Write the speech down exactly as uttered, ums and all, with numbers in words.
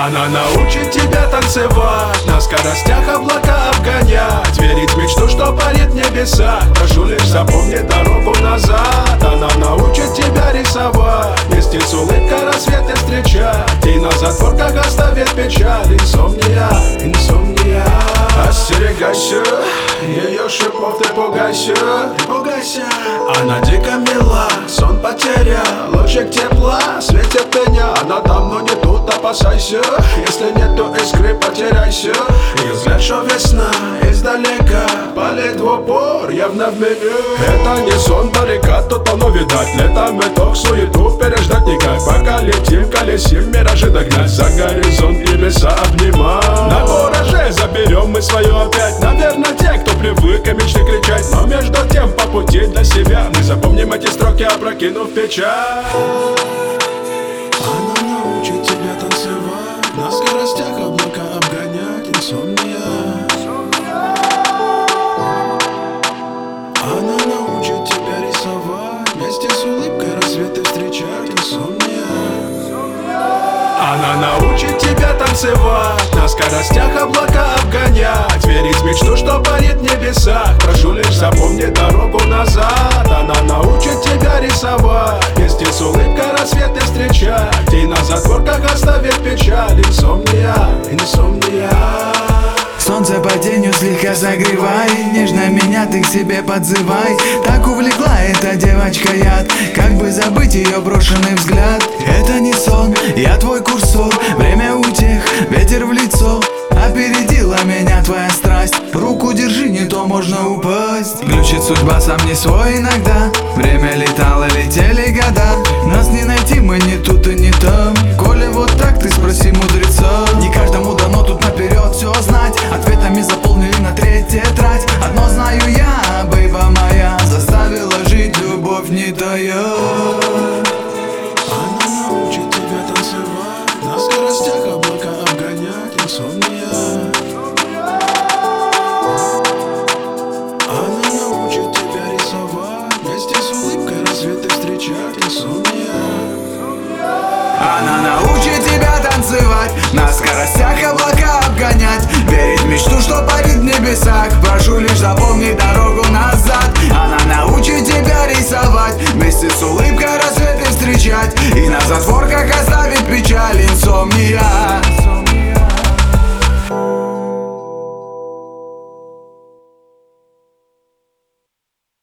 Она научит тебя танцевать, на скоростях облака обгонять, верить в мечту, что парит в небесах. Прошу лишь запомни дорогу назад. Она научит тебя рисовать, вместе с улыбкой рассветы встречать, и на затворках оставит печаль. Инсомния, инсомния. Остерегайся, ее шипов ты пугайся, ты пугайся. Она дико мила, сон потерял, лучик тепла светит меня. Она там, но не тут, опасайся. Если нету искры, потеряйся. И взгляд, что весна издалека палит в упор, явно в меню. Это не сон далека, тут оно видать. Летом итог, суету переждать никак. Пока летим, колесим, миражи догнать. За горизонт небеса обнимать. На кураже заберем мы свое опять. Наверное, те, кто привык о мечте кричать. Но между тем по пути для себя мы запомним эти строки, опрокинув печаль. Она научит тебя танцевать, на скоростях облака обгонять. Инсомния. Она научит тебя рисовать, вместе с улыбкой рассветы встречать. Инсомния. Она научит тебя танцевать, на скоростях облака обгонять, верить в мечту, что парит в небесах. Прошу лишь запомни дорогу назад. Она научит тебя рисовать, вместе с улыбкой рассветы встречать, и на затворках оставит печаль. Инсомния, инсомния. Солнце по тенью слегка согревай, нежно меня ты к себе подзывай. Так увлекла эта девочка яд, как бы забыть ее брошенный взгляд. Это не сон, я твой курсор, время утех, ветер в лицо. Опередила меня твоя страсть, руку держи, не то можно упасть. Глючит судьба, сам не свой иногда, время летало, летели года. Нас не найти, мы не тут и не там. Коли вот так, ты спроси мудреца. Не каждому дано тут наперед все знать, ответами заполнили на треть тетрадь. Одно знаю я, бейба моя, заставила жить любовь не тая. Она научит тебя танцевать, на скоростях облака обгонять. Инсомния. Она научит тебя рисовать, вместе с улыбкой рассветы встречать. Инсомния. Она научит тебя танцевать, на скоростях облака обгонять, верить в мечту, что парит в небесах. Прошу лишь запомни дорогу назад. Она научит тебя рисовать, вместе с улыбкой рассветы встречать, и назад